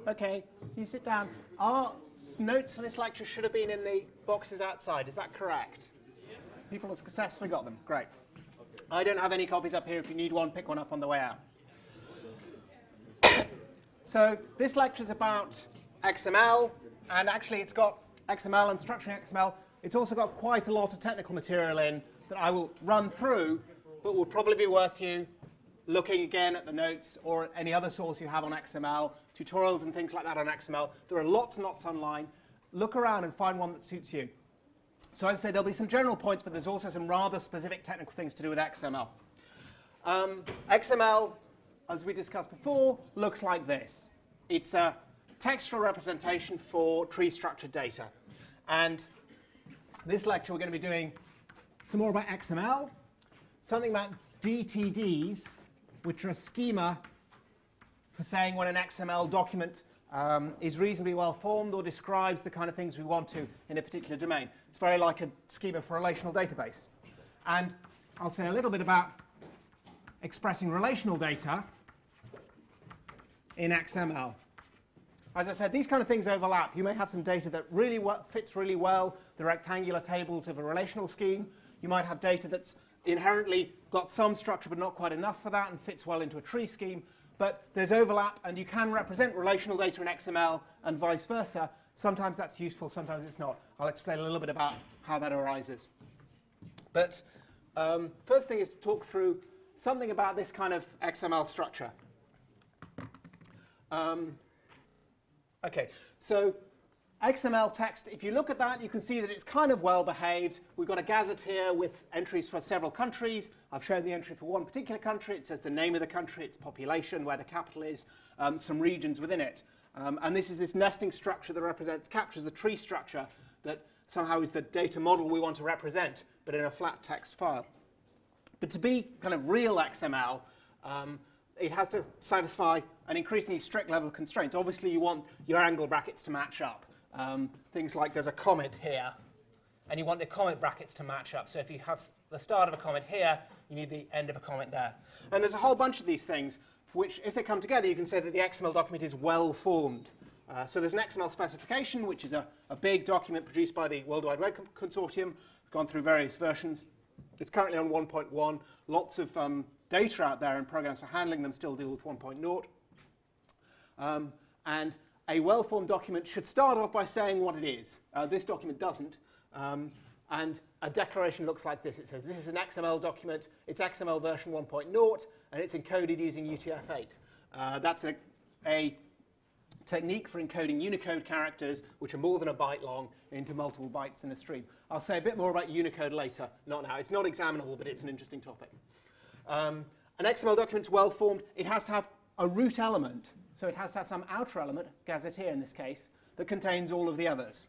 Okay, you sit down. Our notes for this lecture should have been in the boxes outside. Is that correct? People have successfully got them. Great. I don't have any copies up here. If you need one, pick one up on the way out. So this lecture is about XML, and actually it's got XML and structuring XML. It's also got quite a lot of technical material in that I will run through, but will probably be worth you looking again at the notes or any other source you have on XML, tutorials and things like that on XML. There are lots and lots online. Look around and find one that suits you. So as I say, there'll be some general points, but there's also some rather specific technical things to do with XML. XML, as we discussed before, looks like this. It's a textual representation for tree-structured data. And this lecture, we're going to be doing some more about XML, something about DTDs, which are a schema for saying when an XML document is reasonably well formed or describes the kind of things we want to in a particular domain. It's very like a schema for a relational database. And I'll say a little bit about expressing relational data in XML. As I said, these kind of things overlap. You may have some data that really fits really well the rectangular tables of a relational scheme. You might have data that's inherently got some structure but not quite enough for that and fits well into a tree scheme. But there's overlap, and you can represent relational data in XML and vice versa. Sometimes that's useful, sometimes it's not. I'll explain a little bit about how that arises. But first thing is to talk through something about this kind of XML structure. OK, so XML text, if you look at that, you can see that it's kind of well behaved. We've got a gazette here with entries for several countries. I've shown the entry for one particular country. It says the name of the country, its population, where the capital is, some regions within it. And this is this nesting structure that captures the tree structure that somehow is the data model we want to represent, but in a flat text file. But to be kind of real XML, it has to satisfy an increasingly strict level of constraints. Obviously, you want your angle brackets to match up. Things like there's a comment here, and you want the comment brackets to match up. So if you have the start of a comment here, you need the end of a comment there. And there's a whole bunch of these things for which, if they come together, you can say that the XML document is well formed. So there's an XML specification, which is a big document produced by the World Wide Web Consortium. It's gone through various versions. It's currently on 1.1. Lots of data out there, and programs for handling them still deal with 1.0. And a well-formed document should start off by saying what it is. This document doesn't. And a declaration looks like this. It says, this is an XML document. It's XML version 1.0, and it's encoded using UTF-8. That's a technique for encoding Unicode characters, which are more than a byte long, into multiple bytes in a stream. I'll say a bit more about Unicode later, not now. It's not examinable, but it's an interesting topic. An XML document's well-formed. It has to have a root element. So it has to have some outer element, gazetteer in this case, that contains all of the others.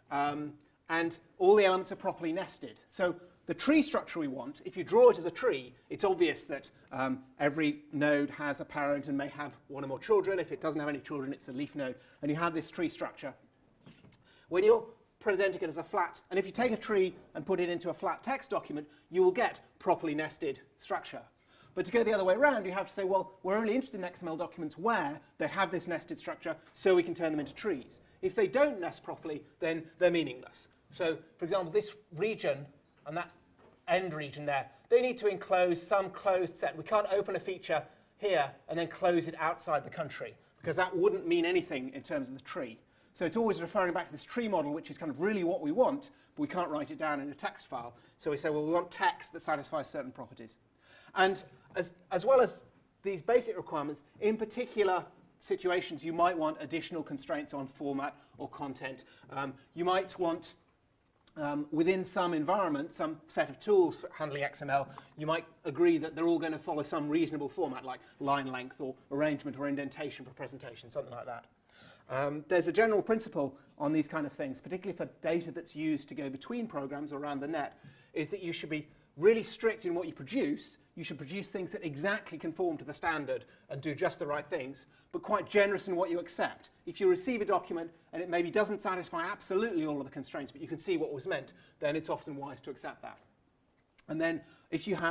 And all the elements are properly nested. So the tree structure we want, if you draw it as a tree, it's obvious that every node has a parent and may have one or more children. If it doesn't have any children, it's a leaf node. And you have this tree structure. When you're presenting it as a flat, and if you take a tree and put it into a flat text document, you will get properly nested structure. But to go the other way around, you have to say, well, we're only interested in XML documents where they have this nested structure so we can turn them into trees. If they don't nest properly, then they're meaningless. So, for example, this region and that end region there, they need to enclose some closed set. We can't open a feature here and then close it outside the country, because that wouldn't mean anything in terms of the tree. So it's always referring back to this tree model, which is kind of really what we want, but we can't write it down in a text file. So we say, well, we want text that satisfies certain properties. And as well as these basic requirements, in particular situations, you might want additional constraints on format or content. You might want, within some environment, some set of tools for handling XML, you might agree that they're all going to follow some reasonable format, like line length or arrangement or indentation for presentation, something like that. There's a general principle on these kind of things, particularly for data that's used to go between programs or around the net, is that you should be really strict in what you produce. You should produce things that exactly conform to the standard and do just the right things, but quite generous in what you accept. If you receive a document and it maybe doesn't satisfy absolutely all of the constraints, but you can see what was meant, then it's often wise to accept that. And then if you have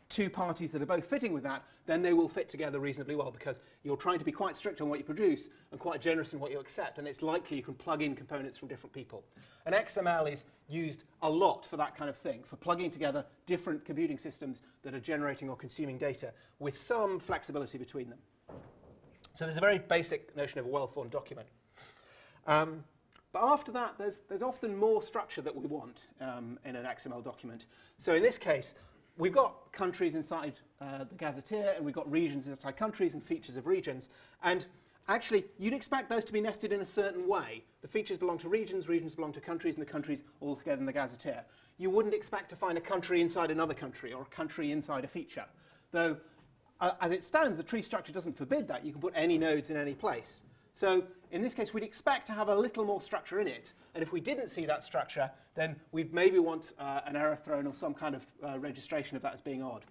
two parties that are both fitting with that, then they will fit together reasonably well, because you're trying to be quite strict on what you produce and quite generous in what you accept, and it's likely you can plug in components from different people. And XML is used a lot for that kind of thing, for plugging together different computing systems that are generating or consuming data with some flexibility between them. So there's a very basic notion of a well-formed document. But after that, there's often more structure that we want in an XML document. So in this case, we've got countries inside the gazetteer, and we've got regions inside countries and features of regions. And actually, you'd expect those to be nested in a certain way. The features belong to regions, regions belong to countries, and the countries all together in the gazetteer. You wouldn't expect to find a country inside another country or a country inside a feature. Though, as it stands, the tree structure doesn't forbid that. You can put any nodes in any place. So in this case, we'd expect to have a little more structure in it. And if we didn't see that structure, then we'd maybe want an error thrown or some kind of registration of that as being odd.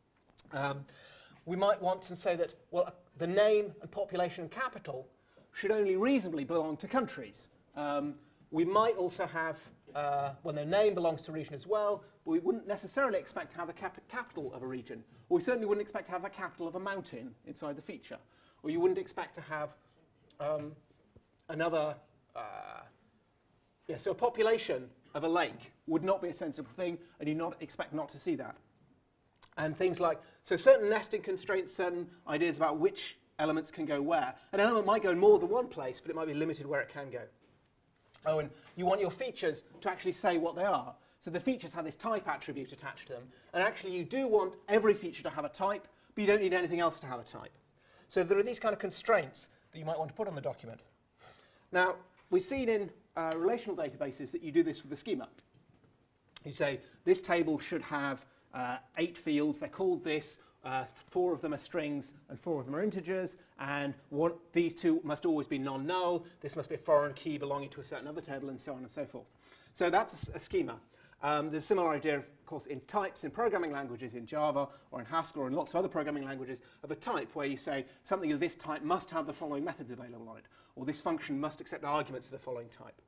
We might want to say that, well, the name and population and capital should only reasonably belong to countries. We might also have, well, the name belongs to a region as well, but we wouldn't necessarily expect to have the capital of a region. Or we certainly wouldn't expect to have the capital of a mountain inside the feature. Or you wouldn't expect to have so a population of a lake would not be a sensible thing, and you'd not expect not to see that. And things like, so certain nesting constraints, certain ideas about which elements can go where. An element might go in more than one place, but it might be limited where it can go. Oh, and you want your features to actually say what they are. So the features have this type attribute attached to them, and actually you do want every feature to have a type, but you don't need anything else to have a type. So there are these kind of constraints that you might want to put on the document. Now, we've seen in relational databases that you do this with the schema. You say, this table should have 8 fields. They're called this. 4 of them are strings, and 4 of them are integers. And these 2 must always be non-null. This must be a foreign key belonging to a certain other table, and so on and so forth. So that's a schema. There's a similar idea, of course, in types in programming languages, in Java or in Haskell or in lots of other programming languages, of a type where you say something of this type must have the following methods available on it, or this function must accept arguments of the following type.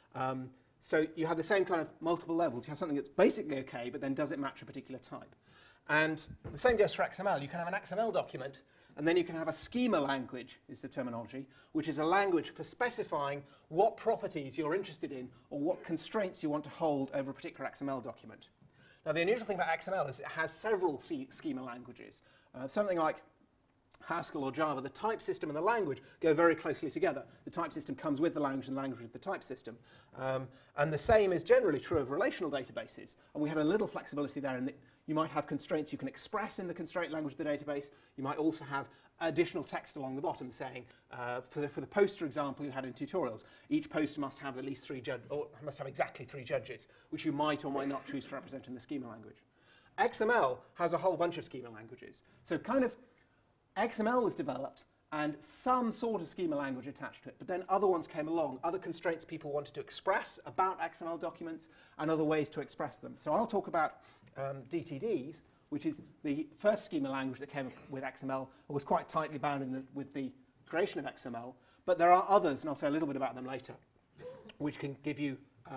So you have the same kind of multiple levels. You have something that's basically OK, but then does it match a particular type? And the same goes for XML. You can have an XML document, and then you can have a schema language, is the terminology, which is a language for specifying what properties you're interested in or what constraints you want to hold over a particular XML document. Now, the unusual thing about XML is it has several schema languages. Something like Haskell or Java, the type system and the language go very closely together. The type system comes with the language and the language with the type system. And the same is generally true of relational databases. And we have a little flexibility there in that you might have constraints you can express in the constraint language of the database. You might also have additional text along the bottom saying, for the poster example you had in tutorials, each poster must have at least 3 judges, or must have exactly 3 judges, which you might or might not choose to represent in the schema language. XML has a whole bunch of schema languages. So kind of XML was developed and some sort of schema language attached to it, but then other ones came along, other constraints people wanted to express about XML documents and other ways to express them. So I'll talk about DTDs, which is the first schema language that came with XML and was quite tightly bound with the creation of XML, but there are others, and I'll say a little bit about them later, which can give you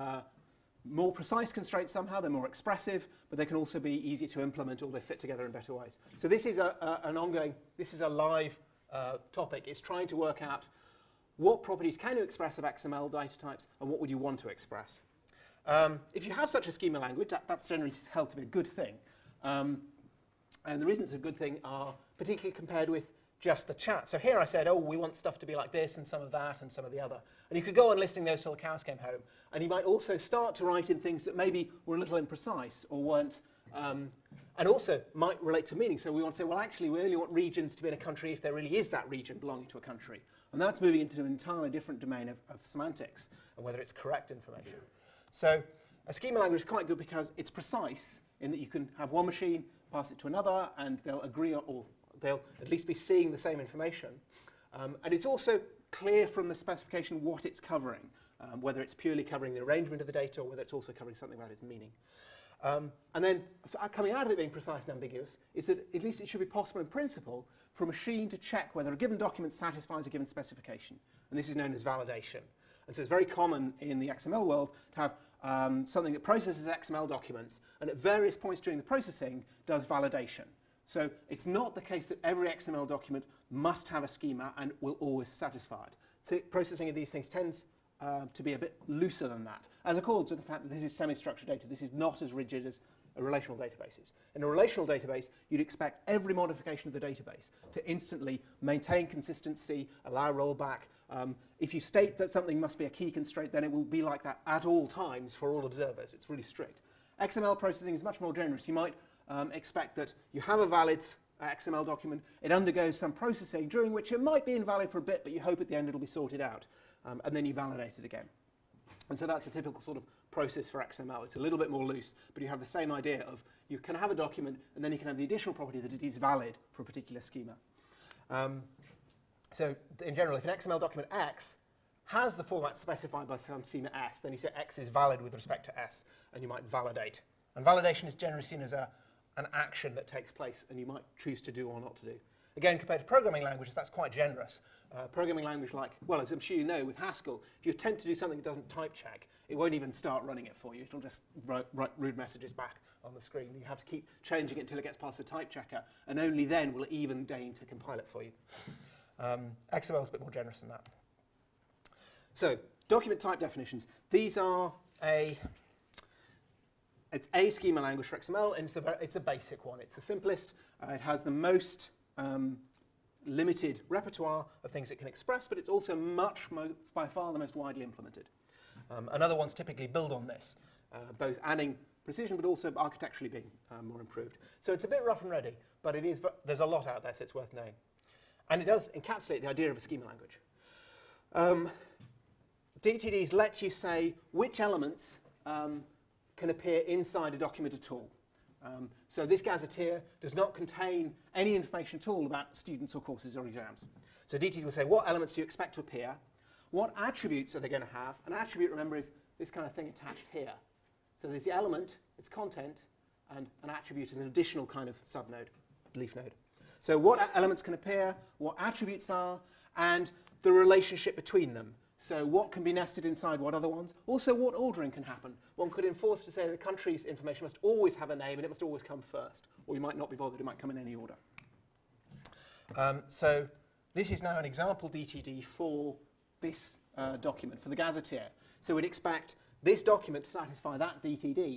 more precise constraints somehow. They're more expressive, but they can also be easy to implement, or they fit together in better ways. So this is an ongoing, this is a live topic. It's trying to work out what properties can you express of XML data types and what would you want to express. If you have such a schema language, that's generally held to be a good thing. And the reasons it's a good thing are particularly compared with just the chat. So here I said, oh, we want stuff to be like this and some of that and some of the other. And you could go on listing those till the cows came home. And you might also start to write in things that maybe were a little imprecise or weren't, and also might relate to meaning. So we want to say, well, actually, we only want regions to be in a country if there really is that region belonging to a country. And that's moving into an entirely different domain of semantics and whether it's correct information. So a schema language is quite good because it's precise in that you can have one machine, pass it to another, and they'll agree or they'll at least be seeing the same information. And it's also clear from the specification what it's covering, whether it's purely covering the arrangement of the data or whether it's also covering something about its meaning. And then coming out of it being precise and ambiguous is that at least it should be possible in principle for a machine to check whether a given document satisfies a given specification. And this is known as validation. And so it's very common in the XML world to have something that processes XML documents, and at various points during the processing does validation. So it's not the case that every XML document must have a schema and will always satisfy it. So processing of these things tends to be a bit looser than that, as accords with the fact that this is semi-structured data. This is not as rigid as a relational database is. In a relational database, you'd expect every modification of the database to instantly maintain consistency, allow rollback. If you state that something must be a key constraint, then it will be like that at all times for all observers. It's really strict. XML processing is much more generous. You might expect that you have a valid XML document, it undergoes some processing during which it might be invalid for a bit, but you hope at the end it'll be sorted out, and then you validate it again. And so that's a typical sort of process for XML. It's a little bit more loose, but you have the same idea of you can have a document, and then you can have the additional property that it is valid for a particular schema. So in general, if an XML document X has the format specified by some schema S, then you say X is valid with respect to S, and you might validate. And validation is generally seen as an action that takes place, and you might choose to do or not to do. Again, compared to programming languages, that's quite generous. Programming language like, well, as I'm sure you know, with Haskell, if you attempt to do something that doesn't type check, it won't even start running it for you. It'll just write rude messages back on the screen. You have to keep changing it until it gets past the type checker, and only then will it even deign to compile it for you. XML is a bit more generous than that. So, document type definitions. These are it's a schema language for XML, and it's a basic one. It's the simplest. It has the most limited repertoire of things it can express, but it's also by far the most widely implemented. And other ones typically build on this, both adding precision, but also architecturally being more improved. So it's a bit rough and ready, but there's a lot out there, so it's worth knowing. And it does encapsulate the idea of a schema language. DTDs let you say which elements can appear inside a document at all. So this gazetteer does not contain any information at all about students or courses or exams. So DTD will say, what elements do you expect to appear? What attributes are they going to have? An attribute, remember, is this kind of thing attached here. So there's the element, its content, and an attribute is an additional kind of subnode, leaf node. So what elements can appear, what attributes are, and the relationship between them. So what can be nested inside what other ones? Also, what ordering can happen? One could enforce to say the country's information must always have a name and it must always come first. Or you might not be bothered, it might come in any order. So this is now an example DTD for this document, for the gazetteer. So we'd expect this document to satisfy that DTD.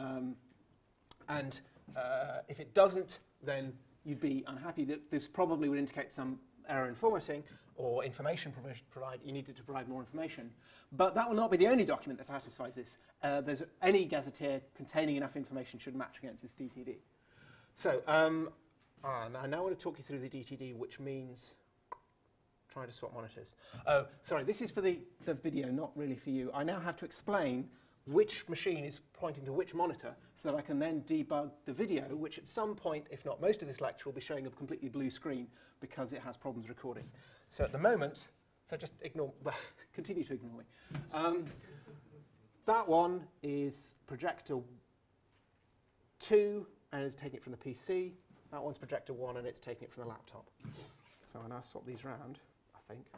And if it doesn't, then you'd be unhappy. That this probably would indicate some error in formatting or information you needed to provide more information. But that will not be the only document that satisfies this. Any gazetteer containing enough information should match against this DTD. So I now want to talk you through the DTD, which means trying to swap monitors. Oh, sorry, this is for the video, not really for you. I now have to explain which machine is pointing to which monitor so that I can then debug the video, which at some point, if not most of this lecture, will be showing a completely blue screen because it has problems recording. So at the moment, so just ignore, continue to ignore me. That one is projector 2 and is taking it from the PC. That one's projector 1 and it's taking it from the laptop. So I'll now swap these around, I think.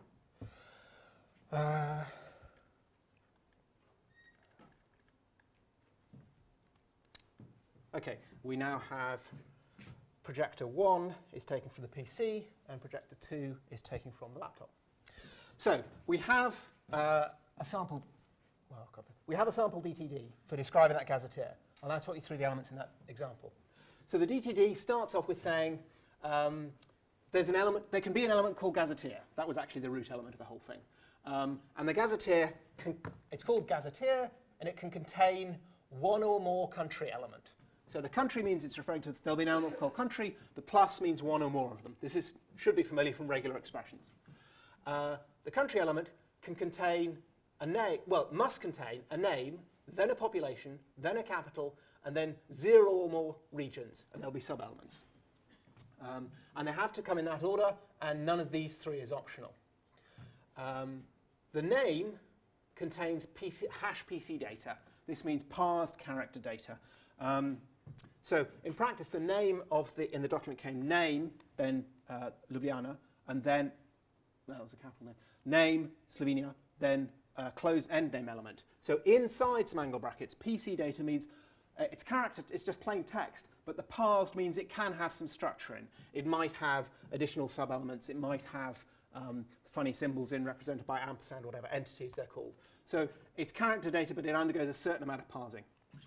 OK, we now have projector 1 is taken from the PC, and projector 2 is taken from the laptop. So we have a sample. We have a sample DTD for describing that gazetteer. I'll now talk you through the elements in that example. So the DTD starts off with saying there's an element. There can be an element called gazetteer. That was actually the root element of the whole thing. And the gazetteer, it's called gazetteer, and it can contain one or more country element. So the country means it's referring to, there'll be an element called country. The plus means one or more of them. This should be familiar from regular expressions. The country element can contain a name, well, must contain a name, then a population, then a capital, and then 0 or more regions, and there'll be sub-elements. And they have to come in that order, and none of these three is optional. The name contains hash PC data. This means parsed character data. So in practice, the name in the document came name, then Ljubljana, and then, well, that was a capital name, name, Slovenia, then closed endname element. So inside some angle brackets, PC data means its character, it's just plain text, but the parsed means it can have some structure in. It might have additional sub-elements. It might have funny symbols in represented by ampersand, whatever entities they're called. So it's character data, but it undergoes a certain amount of parsing.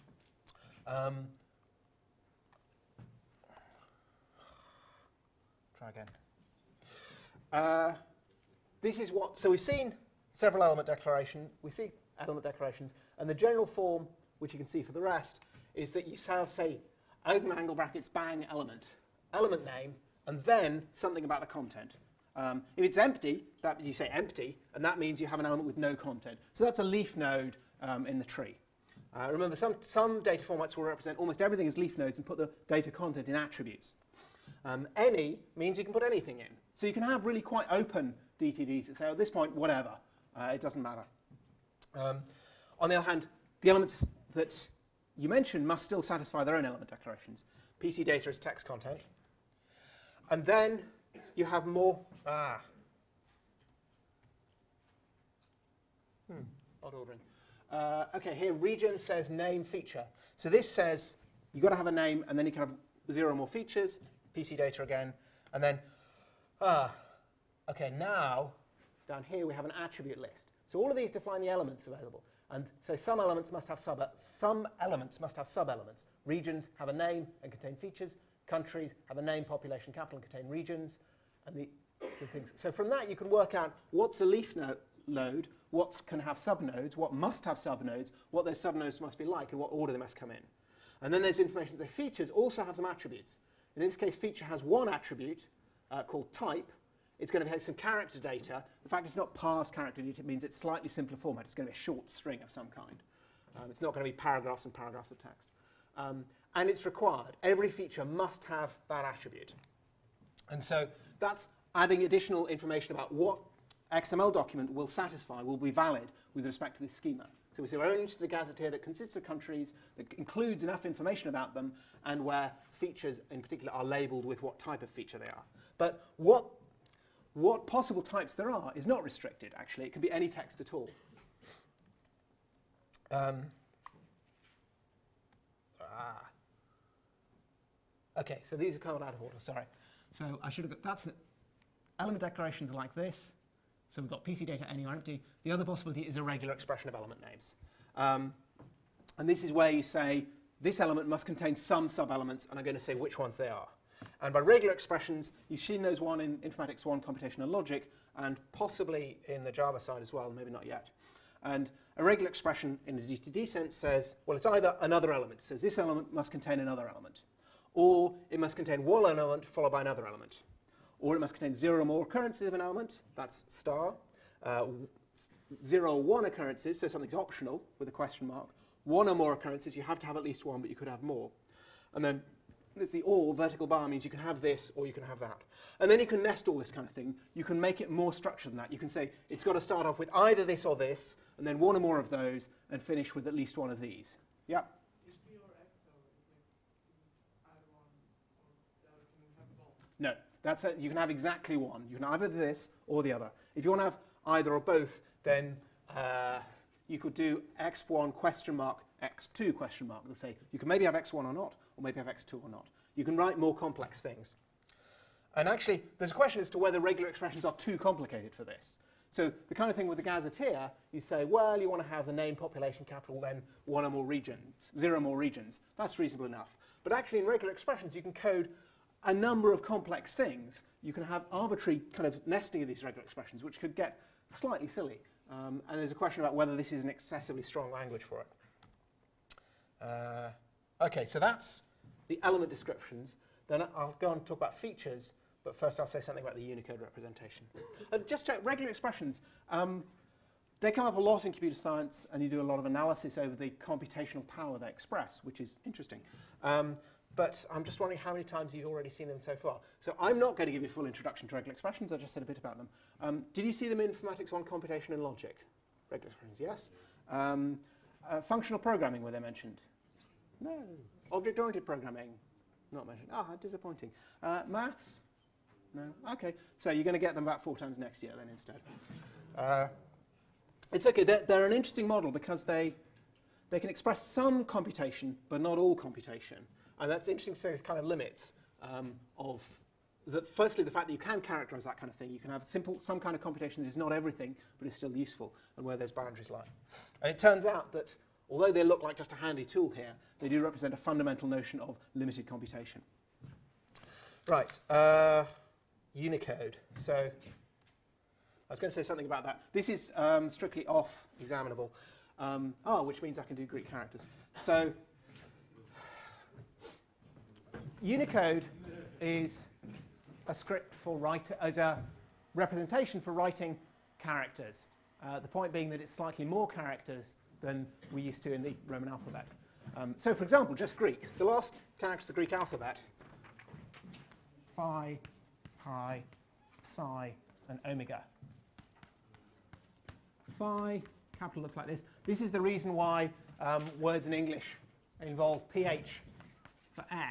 Try again. This is what, so we've seen several element declaration. We see element declarations, and the general form, which you can see for the rest, is that you have, say, open angle brackets, bang, element name, and then something about the content. If it's empty, that you say empty, and that means you have an element with no content. So that's a leaf node in the tree. Remember, some data formats will represent almost everything as leaf nodes and put the data content in attributes. Any means you can put anything in. So you can have really quite open DTDs that say, at this point, whatever. It doesn't matter. On the other hand, the elements that you mentioned must still satisfy their own element declarations. PC data is text content. And then you have more. Odd ordering. OK, here region says name feature. So this says you've got to have a name, and then you can have 0 more features. PC data again. And then, OK, now down here we have an attribute list. So all of these define the elements available. And so some elements must have sub-elements. Regions have a name and contain features. Countries have a name, population, capital, and contain regions. And the things. So from that, you can work out what's a leaf node, what can have subnodes, what must have subnodes, what those subnodes must be like, and what order they must come in. And then there's information that features also have some attributes. In this case, feature has one attribute called type. It's going to have some character data. The fact it's not parsed character data means it's slightly simpler format. It's going to be a short string of some kind. It's not going to be paragraphs and paragraphs of text. And it's required. Every feature must have that attribute. And so that's adding additional information about what XML document will satisfy, will be valid with respect to this schema. So we say we're only interested in a gazetteer that consists of countries, that includes enough information about them, and where features in particular are labeled with what type of feature they are. But what possible types there are is not restricted, actually. It can be any text at all. OK, so these are covered out of order, sorry. So I should have got, that's it. Element declarations are like this. So we've got PC data, any or empty. The other possibility is a regular expression of element names. And this is where you say, this element must contain some sub-elements, and I'm going to say which ones they are. And by regular expressions, you've seen those one in Informatics 1 computational logic, and possibly in the Java side as well, maybe not yet. And a regular expression in a DTD sense says, well, it's either another element. It says this element must contain another element. Or it must contain one element followed by another element. Or it must contain 0 or more occurrences of an element, that's star. 0 or 1 occurrences, so something's optional with a question mark. 1 or more occurrences, you have to have at least 1, but you could have more. And then there's the or, vertical bar means you can have this or you can have that. And then you can nest all this kind of thing. You can make it more structured than that. You can say it's got to start off with either this or this, and then 1 or more of those, and finish with at least 1 of these. Yeah? Is the or XO, either one or the other, can you have both? No. That's it. You can have exactly one. You can either this or the other. If you want to have either or both, then you could do x1 question mark, x2 question mark. They'll say you can maybe have x1 or not, or maybe have x2 or not. You can write more complex things. And actually, there's a question as to whether regular expressions are too complicated for this. So the kind of thing with the gazetteer, you say, well, you want to have the name, population, capital, then 1 or more regions, 0 or more regions. That's reasonable enough. But actually, in regular expressions, you can code a number of complex things. You can have arbitrary kind of nesting of these regular expressions, which could get slightly silly. And there's a question about whether this is an excessively strong language for it. OK, so that's the element descriptions. Then I'll go on to talk about features. But first, I'll say something about the Unicode representation. Just check regular expressions. They come up a lot in computer science, and you do a lot of analysis over the computational power they express, which is interesting. But I'm just wondering how many times you've already seen them so far. So I'm not going to give you a full introduction to regular expressions. I just said a bit about them. Did you see them in Informatics 1 Computation and Logic? Regular expressions, yes. Functional programming, were they mentioned? No. Object-oriented programming, not mentioned. Ah, disappointing. Maths? No. OK. So you're going to get them about 4 times next year then instead. it's okay. They're an interesting model because they can express some computation, but not all computation. And that's interesting to say kind of limits of that. Firstly, the fact that you can characterize that kind of thing. You can have some kind of computation that is not everything, but is still useful, and where those boundaries lie. And it turns out that although they look like just a handy tool here, they do represent a fundamental notion of limited computation. Right, Unicode. So I was going to say something about that. This is strictly off-examinable, which means I can do Greek characters. So Unicode is a script for as a representation for writing characters. The point being that it's slightly more characters than we used to in the Roman alphabet. So, for example, just Greek. The last characters of the Greek alphabet, phi, pi, psi, and omega. Phi, capital looks like this. This is the reason why words in English involve ph for f.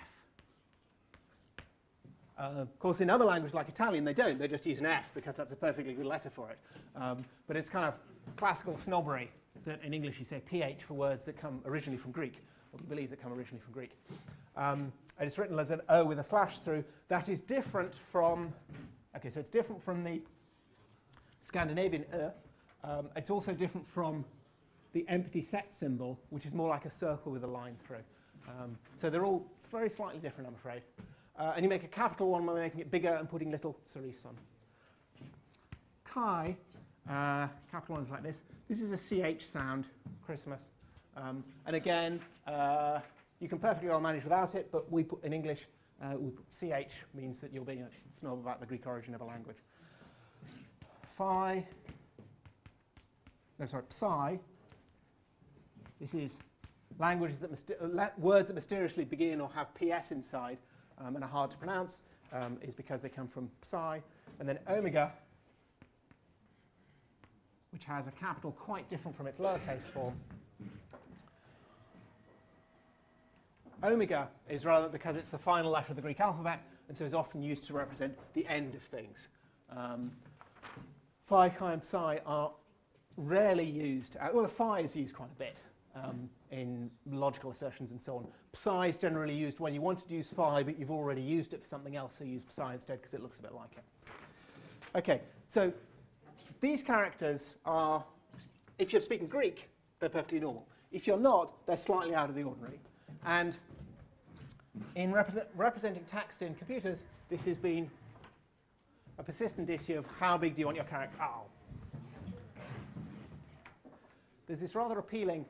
Of course, in other languages like Italian, they don't. They just use an F because that's a perfectly good letter for it. But it's kind of classical snobbery that in English you say PH for words that come originally from Greek, or you believe that come originally from Greek. And it's written as an O with a slash through. That is different from, okay, so it's different from the Scandinavian it's also different from the empty set symbol, which is more like a circle with a line through. So they're all very slightly different, I'm afraid. And you make a capital one by making it bigger and putting little serifs on. Chi, capital one is like this. This is a CH sound, Christmas. And again, you can perfectly well manage without it, but we put in English, we put CH means that you're being a snob about the Greek origin of a language. Psi. This is languages that words that mysteriously begin or have PS inside and are hard to pronounce, is because they come from psi. And then omega, which has a capital quite different from its lowercase form. Omega is relevant because it's the final letter of the Greek alphabet, and so is often used to represent the end of things. Phi, chi, and psi are rarely used. Well, the phi is used quite a bit in logical assertions and so on. Psi is generally used when you wanted to use phi, but you've already used it for something else, so use psi instead because it looks a bit like it. Okay, so these characters are, if you're speaking Greek, they're perfectly normal. If you're not, they're slightly out of the ordinary. And in representing text in computers, this has been a persistent issue of how big do you want your character. Oh. There's this rather appealing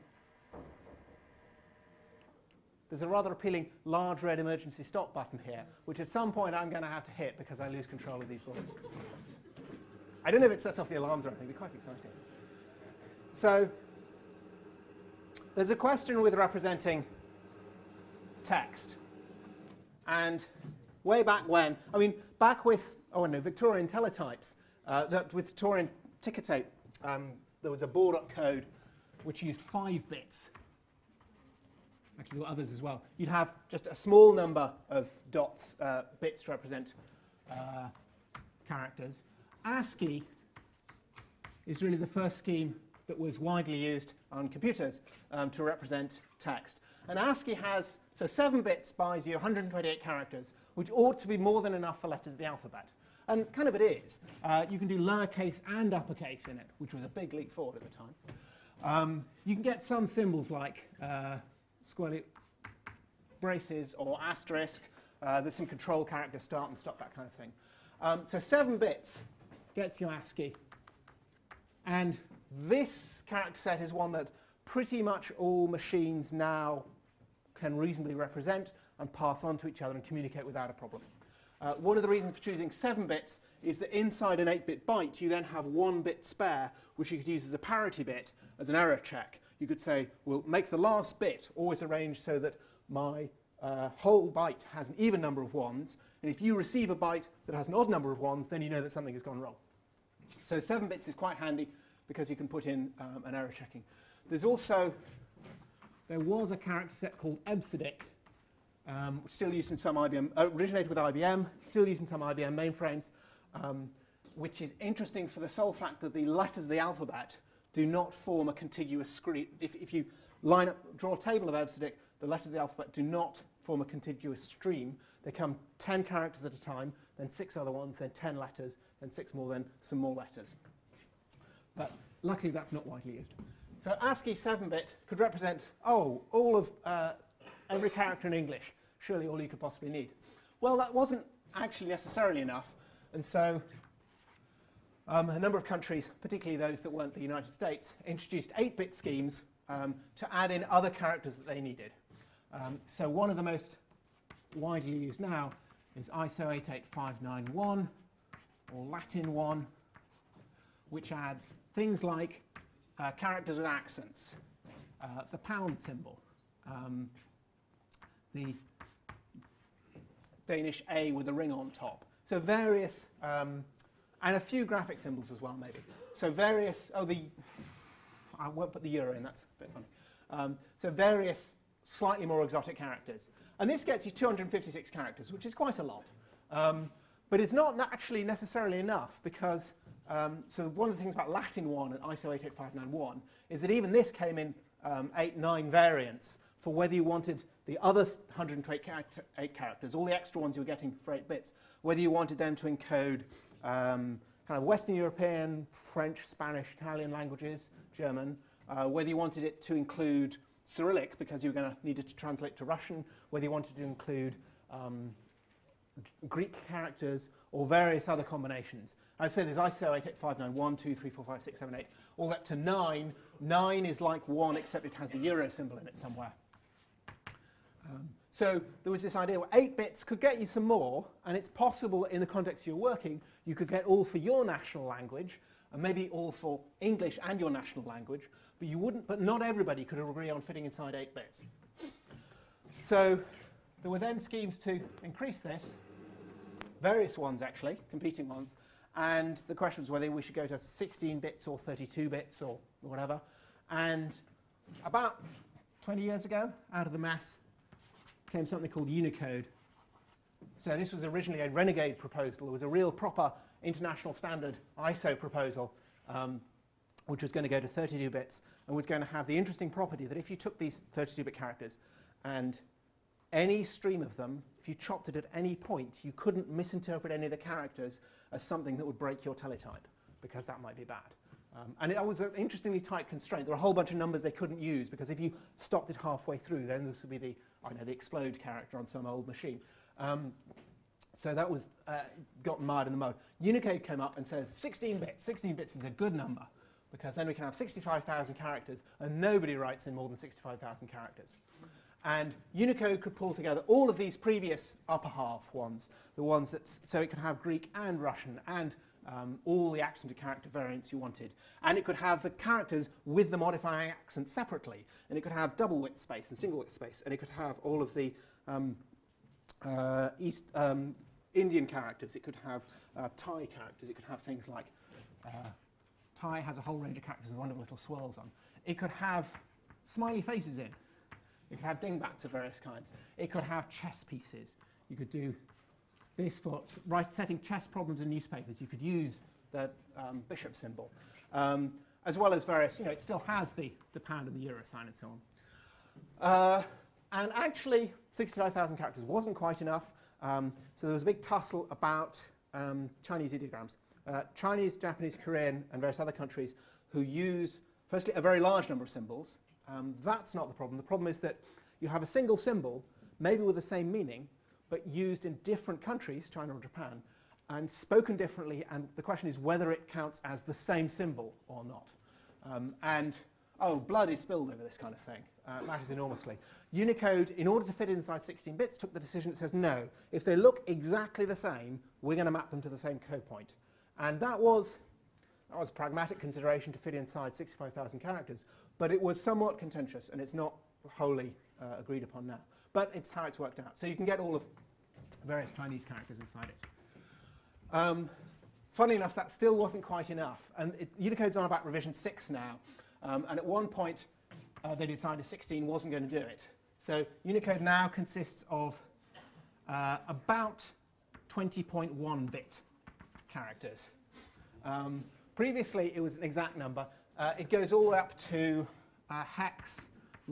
large red emergency stop button here, which at some point I'm going to have to hit because I lose control of these bullets. I don't know if it sets off the alarms or anything. It'd be quite exciting. So there's a question with representing text. And way back when, I mean, back with, Victorian teletypes, with Victorian ticker tape, there was a Bordock code which used 5 bits. Actually, there were others as well. You'd have just a small number of dots, bits to represent characters. ASCII is really the first scheme that was widely used on computers to represent text. And ASCII has, so 7 bits buys you 128 characters, which ought to be more than enough for letters of the alphabet. And kind of it is. You can do lowercase and uppercase in it, which was a big leap forward at the time. You can get some symbols like square braces or asterisk. There's some control characters, start and stop, that kind of thing. So 7 bits gets you ASCII. And this character set is one that pretty much all machines now can reasonably represent and pass on to each other and communicate without a problem. One of the reasons for choosing 7 bits is that inside an 8-bit byte, you then have 1 bit spare, which you could use as a parity bit, as an error check. You could say, well, make the last bit always arranged so that my whole byte has an even number of 1s, and if you receive a byte that has an odd number of 1s, then you know that something has gone wrong. So 7 bits is quite handy because you can put in an error checking. There was a character set called EBCDIC, which is still used in some IBM, originated with IBM, still used in some IBM mainframes, which is interesting for the sole fact that the letters of the alphabet do not form a contiguous stream. If you draw a table of EBCDIC, the letters of the alphabet do not form a contiguous stream. They come 10 characters at a time, then 6 other ones, then 10 letters, then 6 more, then some more letters. But luckily that's not widely used. So ASCII 7-bit could represent, all of every character in English, surely all you could possibly need. Well, that wasn't actually necessarily enough, and so a number of countries, particularly those that weren't the United States, introduced 8-bit schemes to add in other characters that they needed. So one of the most widely used now is ISO 88591, or Latin 1, which adds things like characters with accents, the pound symbol, the Danish A with a ring on top. So various, and a few graphic symbols as well, maybe. So various, I won't put the euro in, that's a bit funny. So various slightly more exotic characters. And this gets you 256 characters, which is quite a lot. But it's not actually necessarily enough, because so one of the things about Latin 1 and ISO 88591 is that even this came in 8-9 variants for whether you wanted the other 128 characters, all the extra ones you were getting for 8 bits, whether you wanted them to encode kind of Western European, French, Spanish, Italian languages, German, whether you wanted it to include Cyrillic because you were going to need it to translate to Russian, whether you wanted to include Greek characters or various other combinations. I say there's ISO 88591, 2, 3, 4, 5, 6, 7, 8, all up to 9. 9 is like 1 except it has the euro symbol in it somewhere. So there was this idea where 8 bits could get you some more, and it's possible in the context you're working, you could get all for your national language, and maybe all for English and your national language, but you wouldn't. But not everybody could agree on fitting inside 8 bits. So there were then schemes to increase this, various ones actually, competing ones, and the question was whether we should go to 16 bits or 32 bits or whatever. And about 20 years ago, out of the mass, came something called Unicode. So this was originally a renegade proposal. It was a real proper international standard ISO proposal, which was going to go to 32 bits and was going to have the interesting property that if you took these 32-bit characters and any stream of them, if you chopped it at any point, you couldn't misinterpret any of the characters as something that would break your teletype, because that might be bad. And it was an interestingly tight constraint. There were a whole bunch of numbers they couldn't use, because if you stopped it halfway through, then this would be the, the explode character on some old machine. So that was got mired in the mud. Unicode came up and said 16 bits. 16 bits is a good number, because then we can have 65,000 characters, and nobody writes in more than 65,000 characters. And Unicode could pull together all of these previous upper half ones, the ones that, so it could have Greek and Russian and all the accented character variants you wanted. And it could have the characters with the modifying accent separately. And it could have double width space and single width space. And it could have all of the Indian characters. It could have Thai characters. It could have things like Thai has a whole range of characters with wonderful little swirls on. It could have smiley faces in. It could have dingbats of various kinds. It could have chess pieces. You could do this for setting chess problems in newspapers. You could use the bishop symbol, as well as various, it still has the pound and the euro sign and so on. And actually, 65,000 characters wasn't quite enough. So there was a big tussle about Chinese ideograms. Chinese, Japanese, Korean, and various other countries who use, firstly, a very large number of symbols. That's not the problem. The problem is that you have a single symbol, maybe with the same meaning, but used in different countries, China or Japan, and spoken differently, and the question is whether it counts as the same symbol or not. Blood is spilled over this kind of thing. It matters enormously. Unicode, in order to fit inside 16 bits, took the decision that says, no, if they look exactly the same, we're going to map them to the same code point. And that was a pragmatic consideration to fit inside 65,000 characters, but it was somewhat contentious, and it's not wholly agreed upon now. But it's how it's worked out. So you can get all of various Chinese characters inside it. Funnily enough, that still wasn't quite enough. And Unicode's on about revision 6 now. And at one point, they decided 16 wasn't going to do it. So Unicode now consists of about 20.1 bit characters. Previously, it was an exact number. it goes all the way up to hex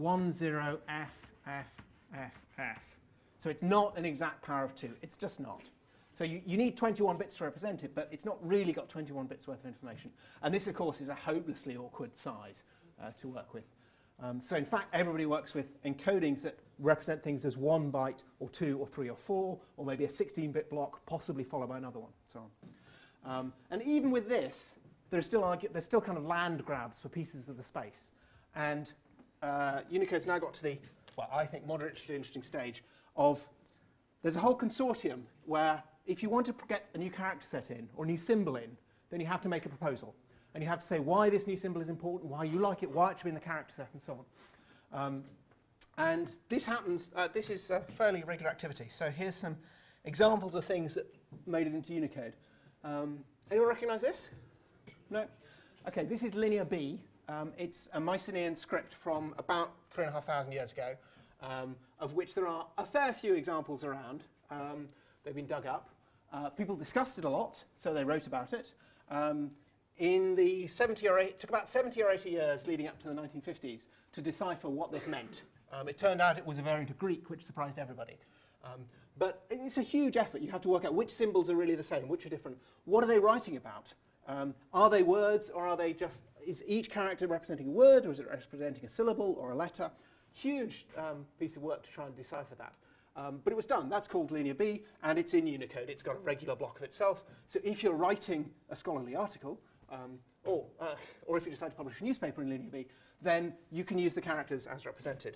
10FFFF. So it's not an exact power of 2. It's just not. So you need 21 bits to represent it, but it's not really got 21 bits worth of information. And this, of course, is a hopelessly awkward size to work with. So in fact, everybody works with encodings that represent things as 1 byte, or 2, or 3, or 4, or maybe a 16-bit block, possibly followed by another one, so on. And even with this, there's still kind of land grabs for pieces of the space. And Unicode's now got to the, well, I think, moderately interesting stage of there's a whole consortium where if you want to get a new character set in or a new symbol in, then you have to make a proposal. And you have to say why this new symbol is important, why you like it, why it should be in the character set, and so on. And this happens, this is a fairly regular activity. So here's some examples of things that made it into Unicode. Anyone recognize this? No? OK, this is Linear B. It's a Mycenaean script from about 3,500 years ago, of which there are a fair few examples around. They've been dug up. People discussed it a lot, so they wrote about it. In the 70 or 80, it took about 70 or 80 years leading up to the 1950s to decipher what this meant. It turned out it was a variant of Greek, which surprised everybody. But it's a huge effort. You have to work out which symbols are really the same, which are different. What are they writing about? Are they words, or are they just, is each character representing a word, or is it representing a syllable or a letter? Huge piece of work to try and decipher that. But it was done. That's called Linear B, and it's in Unicode. It's got a regular block of itself. So if you're writing a scholarly article, or if you decide to publish a newspaper in Linear B, then you can use the characters as represented.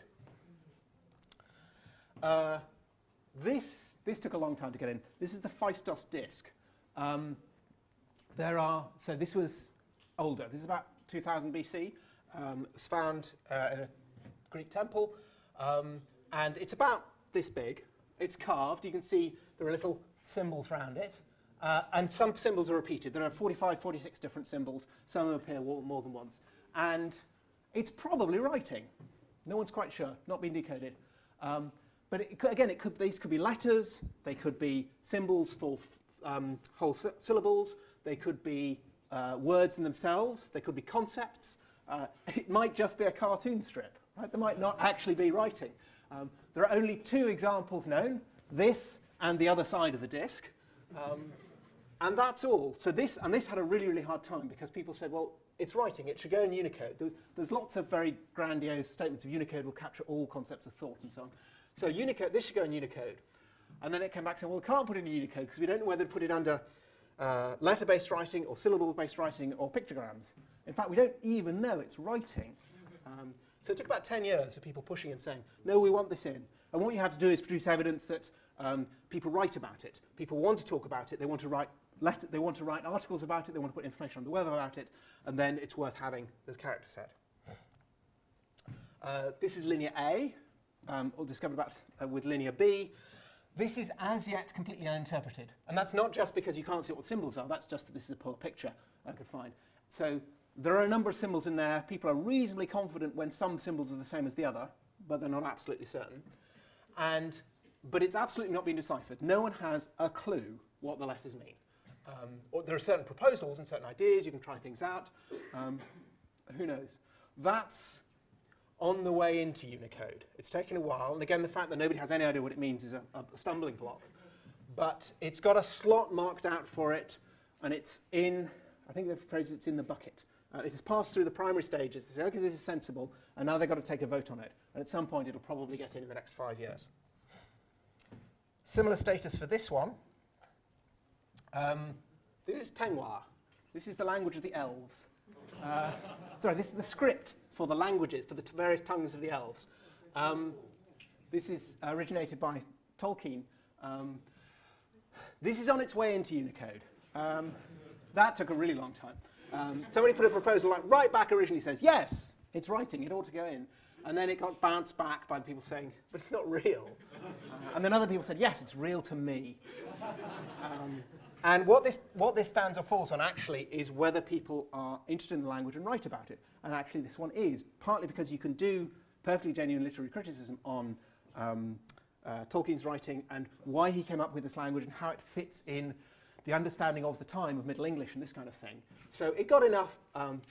This took a long time to get in. This is the Phaistos disk. So this was older. This is about 2000 BC. It was found in a Greek temple, and it's about this big. It's carved. You can see there are little symbols around it. And some symbols are repeated. There are 45, 46 different symbols. Some of them appear more than once. And it's probably writing. No one's quite sure. Not been decoded. But these could be letters. They could be symbols for whole syllables. They could be words in themselves. They could be concepts. It might just be a cartoon strip. Right? There might not actually be writing. There are only 2 examples known, this and the other side of the disk. And that's all. So this had a really, really hard time because people said, well, it's writing. It should go in Unicode. There's lots of very grandiose statements of Unicode will capture all concepts of thought and so on. So Unicode, this should go in Unicode. And then it came back saying, well, we can't put it in Unicode because we don't know whether to put it under letter-based writing or syllable-based writing or pictograms. In fact, we don't even know it's writing. So it took about 10 years of people pushing and saying, no, we want this in. And what you have to do is produce evidence that people write about it. People want to talk about it. They want to write articles about it. They want to put information on the web about it. And then it's worth having this character set. This is Linear A, or discovered with Linear B. This is as yet completely uninterpreted. And that's not just because you can't see what the symbols are. That's just that this is a poor picture I could find. So there are a number of symbols in there. People are reasonably confident when some symbols are the same as the other, but they're not absolutely certain. But it's absolutely not been deciphered. No one has a clue what the letters mean. Or there are certain proposals and certain ideas. You can try things out. Who knows? That's on the way into Unicode. It's taken a while. And again, the fact that nobody has any idea what it means is a stumbling block. But it's got a slot marked out for it. And it's in, I think the phrase is it's in the bucket. It has passed through the primary stages. They say, OK, this is sensible. And now they've got to take a vote on it. And at some point, it'll probably get in the next 5 years. Similar status for this one. This is Tengwa. This is the language of the elves. Sorry, this is the script for the languages, for the various tongues of the elves. This is originated by Tolkien. This is on its way into Unicode. That took a really long time. Somebody put a proposal right back originally says, yes, it's writing, it ought to go in. And then it got bounced back by the people saying, but it's not real. And then other people said, yes, it's real to me. And what this stands or falls on actually is whether people are interested in the language and write about it. And actually this one is, partly because you can do perfectly genuine literary criticism on Tolkien's writing and why he came up with this language and how it fits in the understanding of the time of Middle English and this kind of thing. So it got enough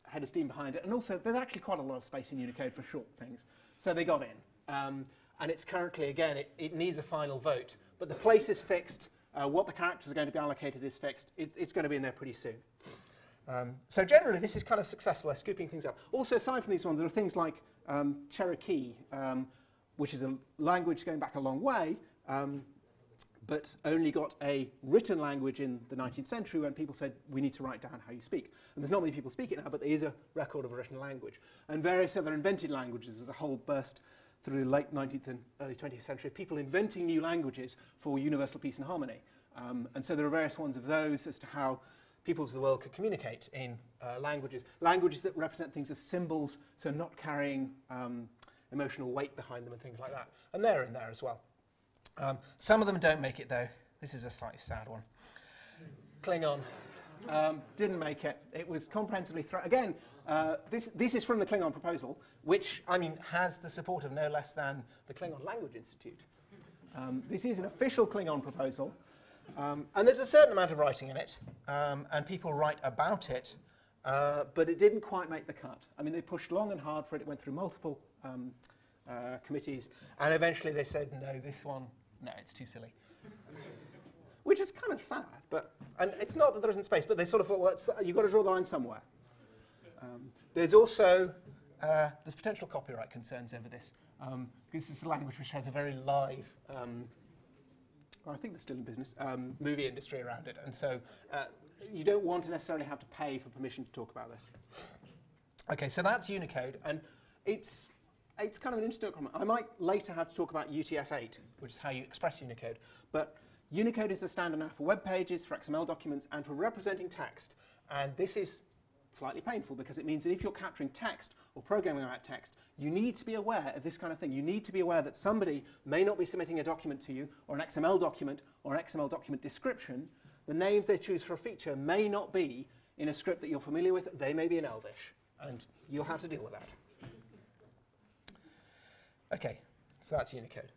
head of steam behind it. And also, there's actually quite a lot of space in Unicode for short things. So they got in. And it's currently, again, it needs a final vote. But the place is fixed. What the characters are going to be allocated is fixed. It's going to be in there pretty soon. So generally, this is kind of successful. They're scooping things up. Also, aside from these ones, there are things like Cherokee, which is a language going back a long way, but only got a written language in the 19th century when people said, we need to write down how you speak. And there's not many people speak it now, but there is a record of a written language. And various other invented languages. There's a whole burst through the late 19th and early 20th century of people inventing new languages for universal peace and harmony. And so there are various ones of those as to how peoples of the world could communicate in languages. Languages that represent things as symbols, so not carrying emotional weight behind them and things like that. And they're in there as well. Some of them don't make it, though. This is a slightly sad one. Klingon didn't make it. It was comprehensively again, this is from the Klingon proposal, which, I mean, has the support of no less than the Klingon Language Institute. This is an official Klingon proposal. And there's a certain amount of writing in it, and people write about it, but it didn't quite make the cut. I mean, they pushed long and hard for it. It went through multiple committees, and eventually they said, no, this one, no, it's too silly. Which is kind of sad, and it's not that there isn't space, but they sort of thought, well, you've got to draw the line somewhere. There's also, there's potential copyright concerns over this. This is a language which has a very live, I think they're still in business, movie industry around it. And so you don't want to necessarily have to pay for permission to talk about this. OK, so that's Unicode. And it's kind of an interesting document. I might later have to talk about UTF-8, which is how you express Unicode. But Unicode is the standard now for web pages, for XML documents, and for representing text. And this is slightly painful because it means that if you're capturing text or programming about text, you need to be aware of this kind of thing. You need to be aware that somebody may not be submitting a document to you, or an XML document, or an XML document description. The names they choose for a feature may not be in a script that you're familiar with. They may be in Elvish, and you'll have to deal with that. OK, so that's Unicode.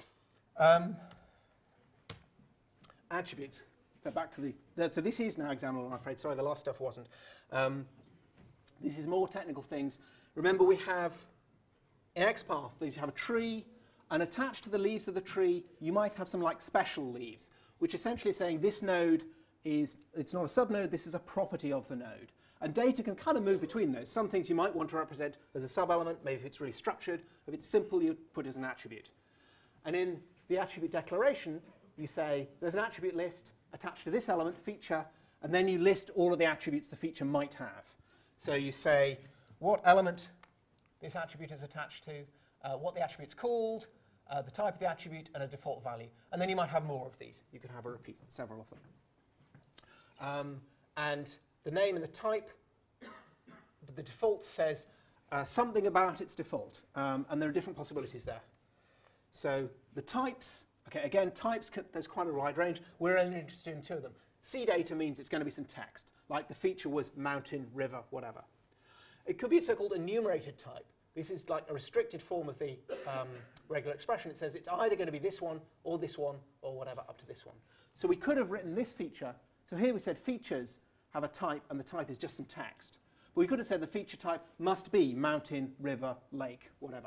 Attributes. So back to so this is now examinable, I'm afraid. Sorry, the last stuff wasn't. This is more technical things. Remember, we have in XPath, you have a tree, and attached to the leaves of the tree, you might have some like special leaves, which essentially is saying this node it's not a subnode, this is a property of the node. And data can kind of move between those. Some things you might want to represent as a sub-element, maybe if it's really structured. If it's simple, you put it as an attribute. And in the attribute declaration, you say there's an attribute list attached to this element, feature, and then you list all of the attributes the feature might have. So you say what element this attribute is attached to, what the attribute's called, the type of the attribute, and a default value. And then you might have more of these. You can have a repeat, several of them. And the name and the type, but the default says something about its default. And there are different possibilities there. So the types, OK, again, types, there's quite a wide range. We're only interested in two of them. C data means it's going to be some text, like the feature was mountain, river, whatever. It could be a so-called enumerated type. This is like a restricted form of the regular expression. It says it's either going to be this one, or whatever, up to this one. So we could have written this feature. So here we said features have a type, and the type is just some text. But we could have said the feature type must be mountain, river, lake, whatever.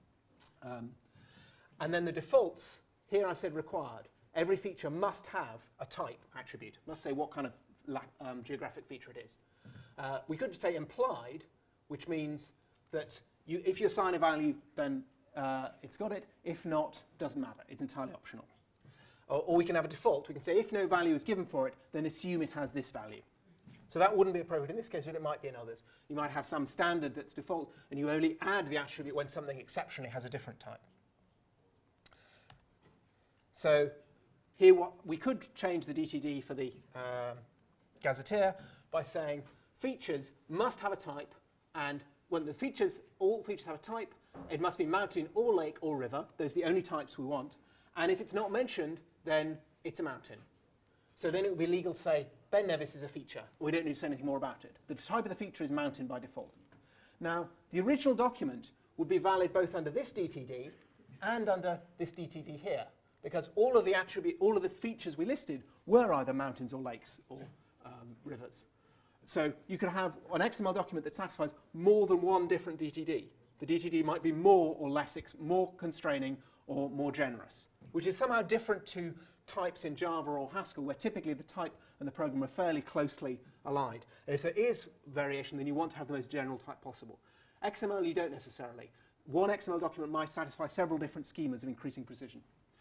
And then the defaults, here I've said required. Every feature must have a type attribute, must say what kind of geographic feature it is. We could say implied, which means that if you assign a value, then it's got it. If not, doesn't matter. It's entirely optional. Or we can have a default. We can say if no value is given for it, then assume it has this value. So that wouldn't be appropriate in this case, but it might be in others. You might have some standard that's default, and you only add the attribute when something exceptionally has a different type. So here we could change the DTD for the gazetteer by saying features must have a type, and when all features have a type, it must be mountain or lake or river. Those are the only types we want. And if it's not mentioned, then it's a mountain. So then it would be legal to say Ben Nevis is a feature. We don't need to say anything more about it. The type of the feature is mountain by default. Now, the original document would be valid both under this DTD and under this DTD here, because all of the features we listed were either mountains or lakes or rivers. So you could have an XML document that satisfies more than one different DTD. The DTD might be more or less, more constraining or more generous, which is somehow different to types in Java or Haskell, where typically the type and the program are fairly closely aligned. And if there is variation, then you want to have the most general type possible. XML, you don't necessarily. One XML document might satisfy several different schemas of increasing precision.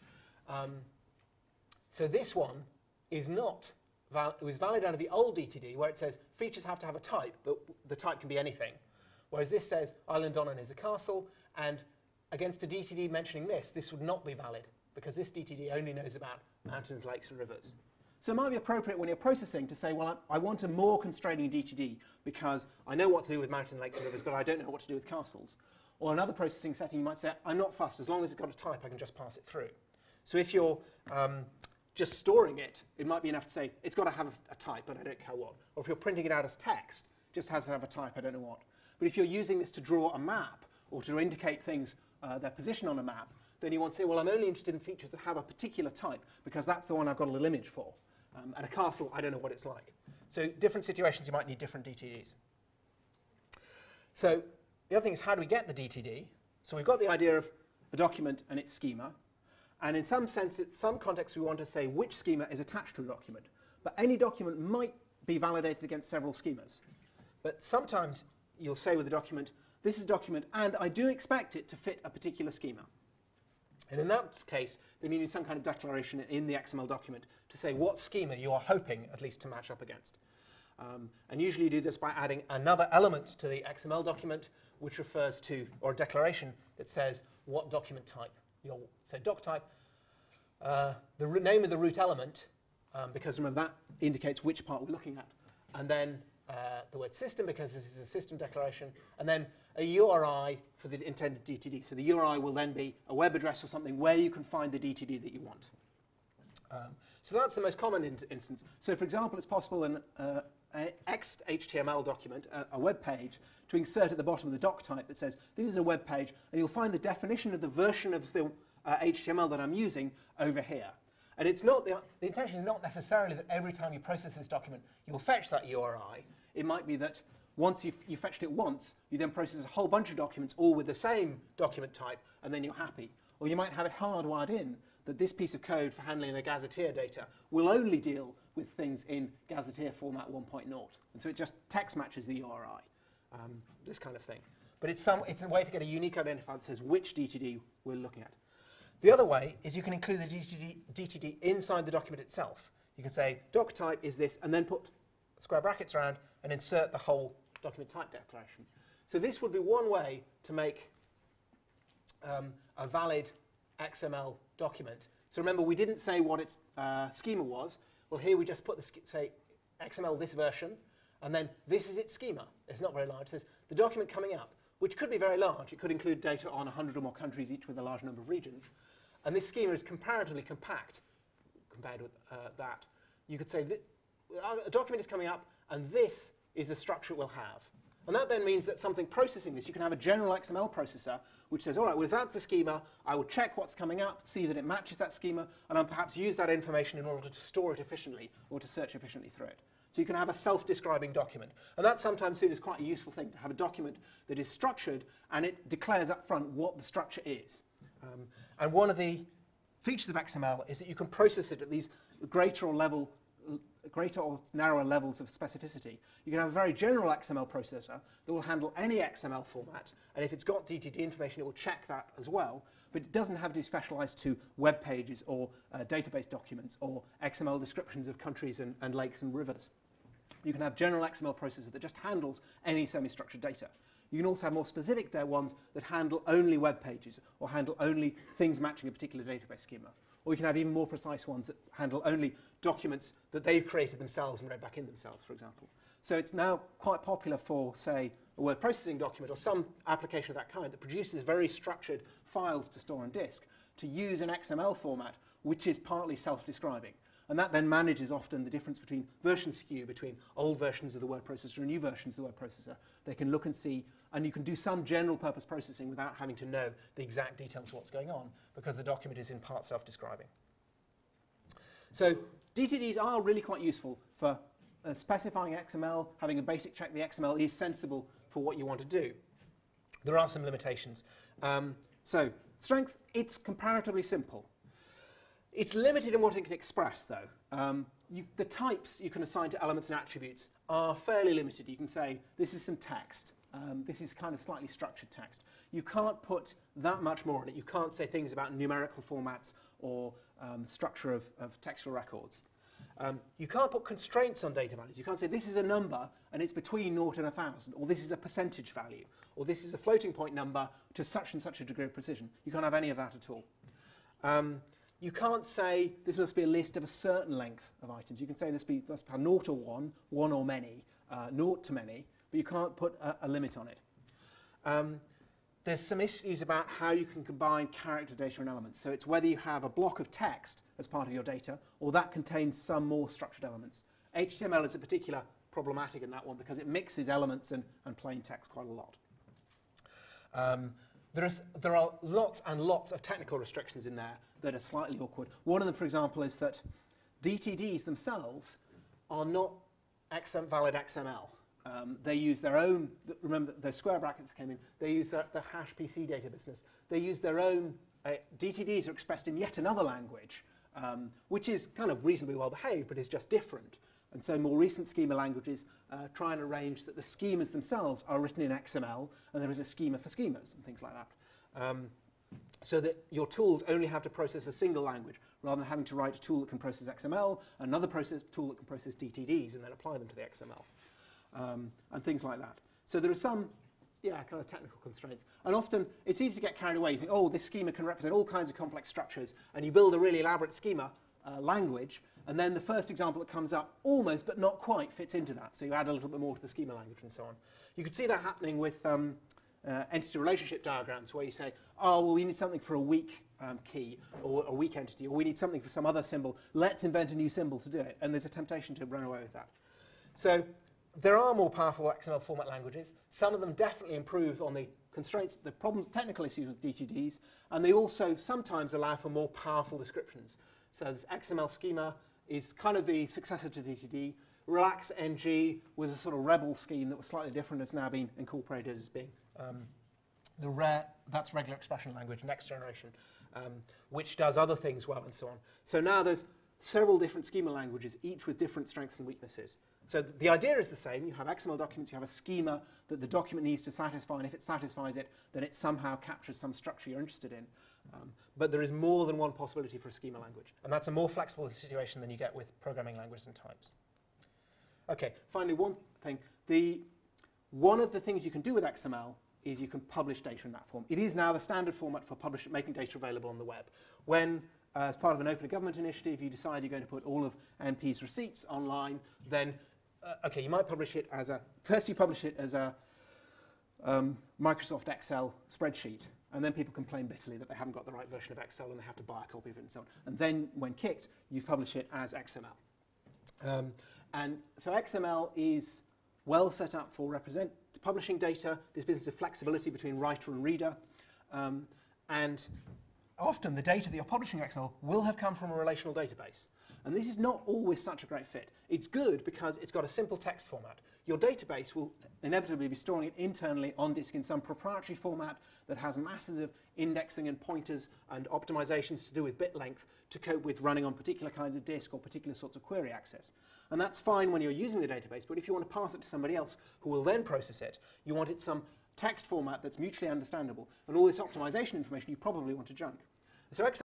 So this one is not it was valid under the old DTD, where it says features have to have a type, but the type can be anything. Whereas this says Island Donan is a castle, and against a DTD mentioning this would not be valid, because this DTD only knows about mountains, lakes, and rivers. So it might be appropriate when you're processing to say, well, I want a more constraining DTD because I know what to do with mountain, lakes, and rivers, but I don't know what to do with castles. Or another processing setting, you might say, I'm not fussed. As long as it's got a type, I can just pass it through. So if you're just storing it, it might be enough to say, it's got to have a type, but I don't care what. Or if you're printing it out as text, it just has to have a type, I don't know what. But if you're using this to draw a map or to indicate things, their position on a map, then you want to say, well, I'm only interested in features that have a particular type because that's the one I've got a little image for. And a castle, I don't know what it's like. So different situations, you might need different DTDs. So the other thing is, how do we get the DTD? So we've got the idea of a document and its schema. And in some sense, in some context, we want to say which schema is attached to a document. But any document might be validated against several schemas. But sometimes you'll say with a document, this is a document, and I do expect it to fit a particular schema. And in that case, then you need some kind of declaration in the XML document to say what schema you are hoping at least to match up against. And usually you do this by adding another element to the XML document, which refers to, or a declaration that says what document type. You'll say doc type, the name of the root element, because remember that indicates which part we're looking at, and then the word system, because this is a system declaration, and then a URI for the intended DTD. So the URI will then be a web address or something where you can find the DTD that you want. So that's the most common instance. So for example, it's possible in an XHTML document, a web page, to insert at the bottom of the doc type that says, this is a web page, and you'll find the definition of the version of the HTML that I'm using over here. And it's not the intention is not necessarily that every time you process this document, you'll fetch that URI. It might be that once you fetched it once, you then process a whole bunch of documents all with the same document type, and then you're happy. Or you might have it hardwired in that this piece of code for handling the gazetteer data will only deal with things in gazetteer format 1.0. And so it just text matches the URI, this kind of thing. But it's a way to get a unique identifier that says which DTD we're looking at. The other way is you can include the DTD inside the document itself. You can say doc type is this, and then put square brackets around and insert the whole document type declaration. So this would be one way to make a valid XML document. So remember, we didn't say what its schema was. Well, here we just put say XML this version, and then this is its schema. It's not very large. It says the document coming up, which could be very large. It could include data on 100 or more countries, each with a large number of regions. And this schema is comparatively compact compared with that. You could say a document is coming up, and this is the structure it will have. And that then means that something processing this, you can have a general XML processor which says, all right, well, if that's the schema, I will check what's coming up, see that it matches that schema, and I'll perhaps use that information in order to store it efficiently or to search efficiently through it. So you can have a self-describing document. And that's sometimes seen as quite a useful thing, to have a document that is structured and it declares up front what the structure is. And one of the features of XML is that you can process it at these greater or narrower levels of specificity. You can have a very general XML processor that will handle any XML format, and if it's got DTD information, it will check that as well, but it doesn't have to be specialized to web pages or database documents or XML descriptions of countries and lakes and rivers. You can have general XML processor that just handles any semi-structured data. You can also have more specific ones that handle only web pages or handle only things matching a particular database schema. Or you can have even more precise ones that handle only documents that they've created themselves and read back in themselves, for example. So it's now quite popular for, say, a word processing document or some application of that kind that produces very structured files to store on disk to use an XML format which is partly self-describing. And that then manages often the difference between version skew between old versions of the word processor and new versions of the word processor. They can look and see, and you can do some general purpose processing without having to know the exact details of what's going on, because the document is in part self-describing. So DTDs are really quite useful for specifying XML, having a basic check the XML is sensible for what you want to do. There are some limitations. So strength, it's comparatively simple. It's limited in what it can express, though. The types you can assign to elements and attributes are fairly limited. You can say, this is some text. This is kind of slightly structured text. You can't put that much more in it. You can't say things about numerical formats or structure of textual records. You can't put constraints on data values. You can't say, this is a number, and it's between 0 and 1,000, or this is a percentage value, or this is a floating point number to such and such a degree of precision. You can't have any of that at all. You can't say this must be a list of a certain length of items. You can say this must be 0 or 1, 1 or many, 0 to many, but you can't put a limit on it. There's some issues about how you can combine character data and elements. So it's whether you have a block of text as part of your data, or that contains some more structured elements. HTML is a particular problematic in that one because it mixes elements and plain text quite a lot. There are lots and lots of technical restrictions in there that are slightly awkward. One of them, for example, is that DTDs themselves are not valid XML. They use their own, remember the square brackets came in, they use the hash PC data business. They use their own, DTDs are expressed in yet another language, which is kind of reasonably well behaved, but is just different. And so more recent schema languages try and arrange that the schemas themselves are written in XML, and there is a schema for schemas and things like that. So that your tools only have to process a single language, rather than having to write a tool that can process XML, another tool that can process DTDs, and then apply them to the XML. And things like that. So there are some, kind of technical constraints. And often it's easy to get carried away. You think, oh, this schema can represent all kinds of complex structures, and you build a really elaborate schema language, and then the first example that comes up almost, but not quite, fits into that. So you add a little bit more to the schema language and so on. You could see that happening with entity relationship diagrams, where you say, oh, well, we need something for a weak key or a weak entity, or we need something for some other symbol. Let's invent a new symbol to do it. And there's a temptation to run away with that. So there are more powerful XML format languages. Some of them definitely improve on the constraints, the problems, technical issues with DTDs, and they also sometimes allow for more powerful descriptions. So this XML schema is kind of the successor to DTD. RelaxNG was a sort of rebel scheme that was slightly different, has now been incorporated as being that's regular expression language, next generation, which does other things well and so on. So now there's several different schema languages, each with different strengths and weaknesses. So the idea is the same. You have XML documents, you have a schema that the document needs to satisfy, and if it satisfies it, then it somehow captures some structure you're interested in. But there is more than one possibility for a schema language, and that's a more flexible situation than you get with programming languages and types. Okay, finally, one thing. One of the things you can do with XML is you can publish data in that form. It is now the standard format for making data available on the web. When as part of an open government initiative, you decide you're going to put all of MP's receipts online, then you might publish it as first you publish it as a Microsoft Excel spreadsheet, and then people complain bitterly that they haven't got the right version of Excel and they have to buy a copy of it and so on. And then, when kicked, you publish it as XML. And so XML is well set up for publishing data, this business of flexibility between writer and reader, and often the data that you're publishing in XML will have come from a relational database. And this is not always such a great fit. It's good because it's got a simple text format. Your database will inevitably be storing it internally on disk in some proprietary format that has masses of indexing and pointers and optimizations to do with bit length to cope with running on particular kinds of disk or particular sorts of query access. And that's fine when you're using the database, but if you want to pass it to somebody else who will then process it, you want it some text format that's mutually understandable. And all this optimization information you probably want to junk. So